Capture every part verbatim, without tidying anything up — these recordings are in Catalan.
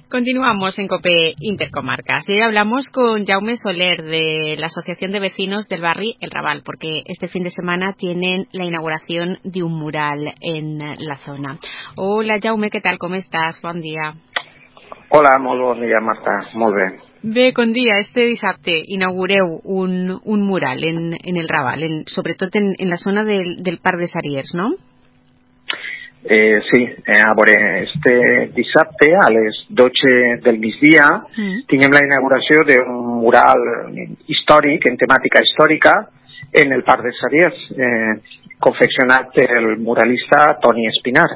Continuamos en COPE Intercomarcas y hoy hablamos con Jaume Soler de la Asociación de Vecinos del Barri El Raval, porque este fin de semana tienen la inauguración de un mural en la zona. Hola Jaume, ¿qué tal? ¿Cómo estás? Bon dia. Hola, molt bon dia, Marta. Molt bé. Bé, bon dia. Este dissabte inaugureu un, un mural en, en el Raval, en, sobretot en, en la zona del, del Parc de Sariers, no? Eh, sí, eh, a veure, este dissabte a les dotze del migdia mm. tinguem la inauguració d'un mural històric, en temàtica històrica, en el Parc de Sariers, eh, confeccionat pel muralista Toni Espinar.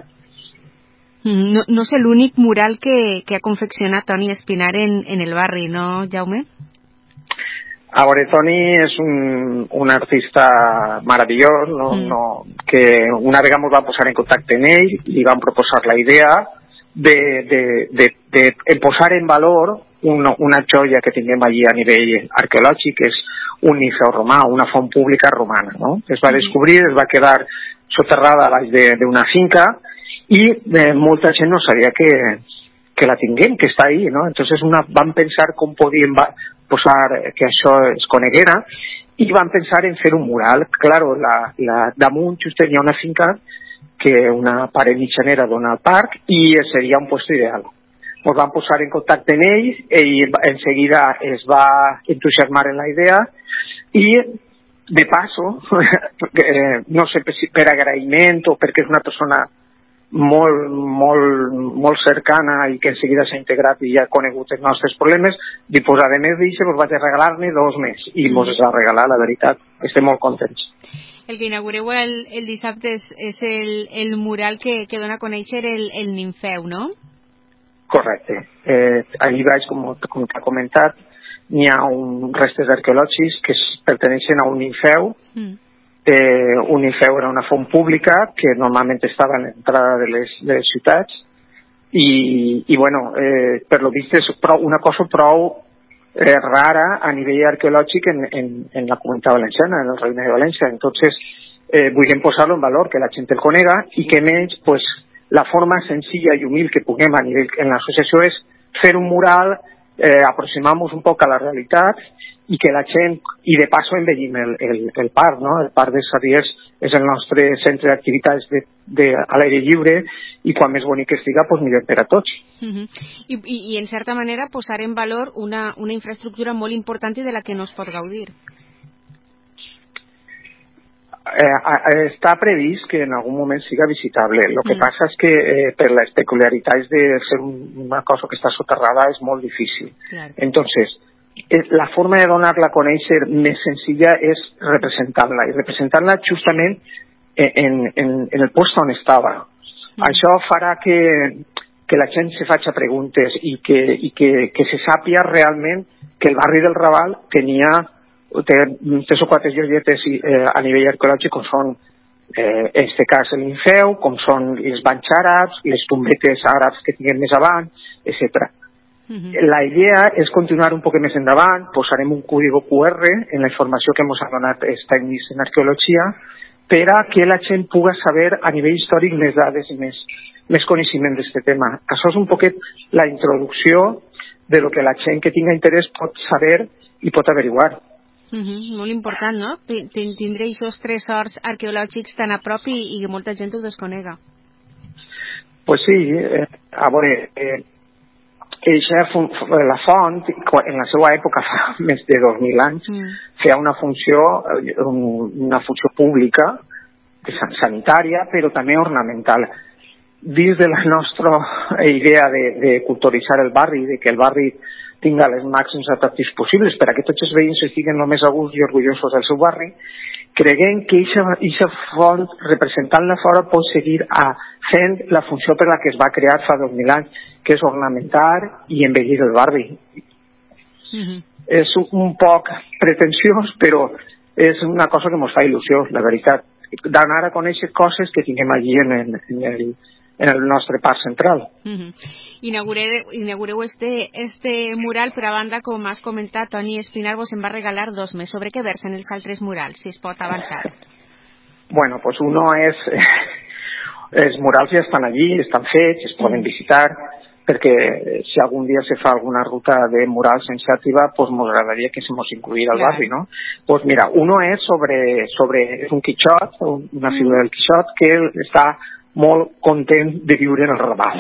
No, no és l'únic mural que, que ha confeccionat Toni Espinar en, en el barri, no, Jaume? A veure, Toni és un, un artista meravellós, no, mm. no, que una vegada ens vam posar en contacte amb ell i vam proposar la idea de, de, de, de, de posar en valor una, una joia que tinguem allí a nivell arqueològic, que és un niceu romà, una font pública romana, no? Es va descobrir, es va quedar soterrada a baix d'una finca i eh, molta gent no sabia que, que la tinguem, que està ahí, no? Entonces una, vam pensar com podíem posar que això es coneguera i van pensar en fer un mural. Claro, la, la, damunt just tenia una finca que una paret mitjanera dona al parc i seria un lloc ideal. Ens vam posar en contacte amb ell, ell enseguida es va entusiasmar en la idea i de paso, no sé si per agraïment o perquè és una persona molt, molt, molt cercana i que en seguida s'ha integrat i ja ha conegut els nostres problemes, i pues a més d'això pues vaig a regalar-ne dos més i mos es va regalar, la veritat, estem molt contents. El que inaugureu el, el dissabte és, és el, el mural que, que dona a conèixer el, el Nimfeu, no? Correcte. Eh, allí baix, com, com t'ha comentat, n'hi ha un restes arqueològics que perteneixen a un Nimfeu. Mm. Eh, un Nimfeu era una font pública que normalment estava a l'entrada de les, de les ciutats i, i bueno, eh, per lo vist és prou, una cosa prou eh, rara a nivell arqueològic en, en, en la comunitat valenciana, en el Regne de València. Entonces, eh, volem posar-lo en valor, que la gent el conega i que menys, pues, la forma senzilla i humil que puguem a nivell en l'associació és fer un mural, eh, aproximar-nos un poc a la realitat i que la gent, i de passo embellim el, el, el parc, no? El Parc de Sariers és el nostre centre d'activitats de, de, a l'aire lliure i quan més bonic estiga, pues millor per a tots. Uh-huh. I, i, I en certa manera posar en valor una, una infraestructura molt important i de la que no es pot gaudir. Eh, està previst que en algun moment siga visitable. El que mm. passa és que eh, per les peculiaritats de ser un, una cosa que està soterrada és molt difícil. Claro. Entonces, la forma de donar-la a conèixer més senzilla és representar-la, i representar-la justament en, en, en el lloc on estava. Mm. Això farà que, que la gent se faci preguntes i que, i que, que se sàpia realment que el barri del Raval tenia té tres o quatre joietes eh, a nivell arqueològic, com són, eh, en aquest cas, l'Infeu, com són els banys àrabs, les tombetes àrabs que tinguem més avant, etcètera. Uh-huh. La idea és continuar un poc més endavant, posarem un código cu erre en la informació que ens ha donat els tècnics en arqueologia per a que la gent pugui saber a nivell històric més dades i més, més coneixement d'aquest tema. Això és un poquet la introducció de lo que la gent que tinga interès pot saber i pot averiguar. Uh-huh. Molt important, no? Tindre aquests tresors arqueològics tan a prop i, i que molta gent ho desconega. Pues sí, eh, a veure, eh, Eixa, la font, en la seva època, fa més de dos mil anys, mm. feia una funció, una funció pública, sanitària, però també ornamental. Dins de la nostra idea de, de culturitzar el barri, de que el barri tinga els màxims atractius possibles per a que tots els veïns estiguen el més a gust i orgullosos del seu barri, creguem que aquesta font, representant-la fora, pot seguir a fent la funció per la que es va crear fa dos mil anys, que és ornamentar i embellir el barri. Uh-huh. És un poc pretensiós, però és una cosa que ens fa il·lusió, la veritat. D'anar a conèixer coses que tinguem allí en el, en el, en el nostre parc central. Uh-huh. Inaugureu, inaugureu este, este mural, per a banda, com has comentat, Toni Espinar vos en va regalar dos més. Sobre què versen els altres murals, si es pot avançar? Bueno, pues uno és... Els murals ja estan allí, estan fets, es poden visitar. perquè si algun dia se fa alguna ruta de murals en Xàtiva, pues m'agradaria que se mos incluïra al barri, no? Pues mira, uno és sobre, sobre és un Quixot, una figura del Quixot, que està molt content de viure en el Raval.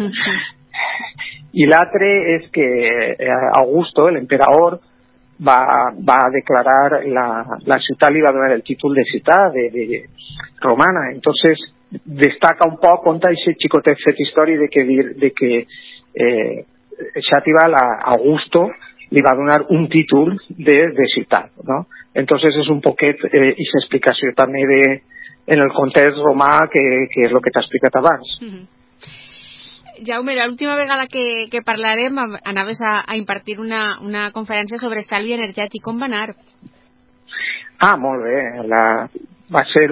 I l'altre és que Augusto, l'emperador, va, va declarar la, la ciutat, li va donar el títol de ciutat de, de romana. Entonces destaca un poc, conta aquest xicotet fet història de que, de que eh, Xàtiva, a Augusto, li va donar un títol de, de ciutat, no? Entonces és un poquet eh, aquesta explicació també de, en el context romà, que, que és el que t'ha explicat abans. Mm-hmm. Jaume, l'última vegada que, que parlarem anaves a, a impartir una, una conferència sobre estalvi energètic. Com va anar? Ah, molt bé. La, va ser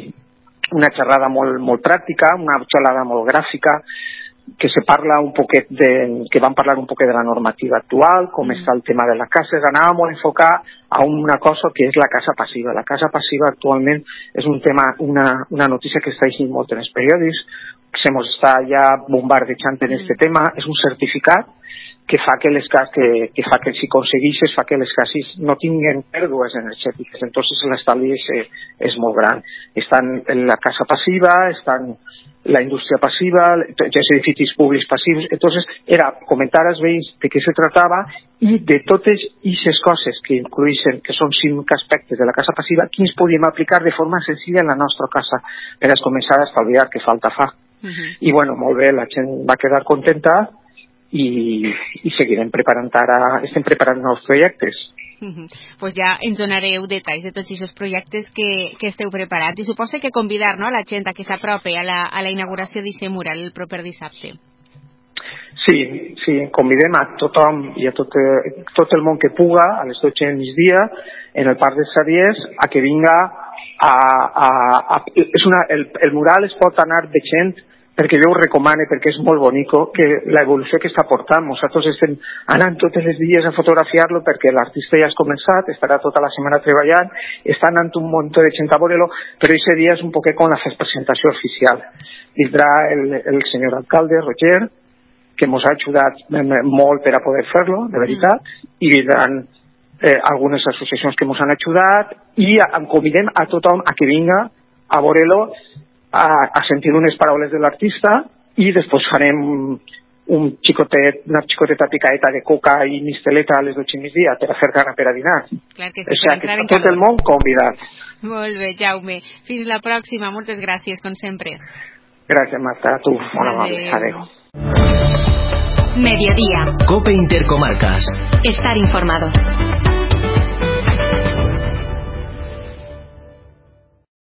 una xerrada molt, molt pràctica, una xerrada molt gràfica, que se parla un poquet de, que van parlar un poquet de la normativa actual, com mm. està el tema de la casa. Anava molt enfocar a una cosa que és la casa passiva. La casa passiva actualment és un tema, una, una notícia que està així molt en els periòdics, se mos està ja bombardejant en aquest mm. tema. És un certificat que fa que les cases, que, que fa que si aconsegueixes fa que les cases no tinguen pèrdues energètiques. Entonces l'estalvi és, és molt gran. Estan en la casa passiva, estan la indústria passiva, els edificis públics passius. Entonces era comentar als veïns de què se tratava i de totes aquestes coses que incluïssin, que són cinc aspectes de la casa passiva, quins podíem aplicar de forma senzilla en la nostra casa per a començar a estalviar, que falta fa. Uh-huh. I bueno, molt bé, la gent va quedar contenta i, i seguirem preparant ara, estem preparant nous projectes. Uh-huh. Pues ja ens donareu detalls de tots aquests projectes que, que esteu preparant, i suposo que convidar, no, a la gent a que s'apropi a la, a la inauguració d'aquest mural el proper dissabte. Sí, sí, convidem a tothom i a tot, tot el món que puga a les dotze del migdia en el Parc dels Saviers a que vinga a... a, a és una, el, el mural es pot anar veient perquè jo ho recomane, perquè és molt bonico, que l'evolució que està portant. Nosaltres estem anant tots els dies a fotografiar-lo perquè l'artista ja ha començat, estarà tota la setmana treballant, està anant un munt de gent a veure-lo, però aquest dia és un poquet com la presentació oficial. Vindrà el, el senyor alcalde, Roger, que ens ha ajudat molt per a poder fer-lo, de veritat, mm. i vindran eh, algunes associacions que ens han ajudat, i en convidem a tothom a que vinga a veure-lo, A, a sentir unes paraules de l'artista, i després farem un xicotet, una xicoteta picadeta de coca i misteleta a les dotze del migdia per a fer gana per a dinar. Clar que sí, o sigui, que tot calor. El món convidat. Molt bé, Jaume. Fins la pròxima. Moltes gràcies, com sempre. Gràcies, Marta. A tu. Molt amable. Adéu. Mediodía. COPE Intercomarcas. Estar informado.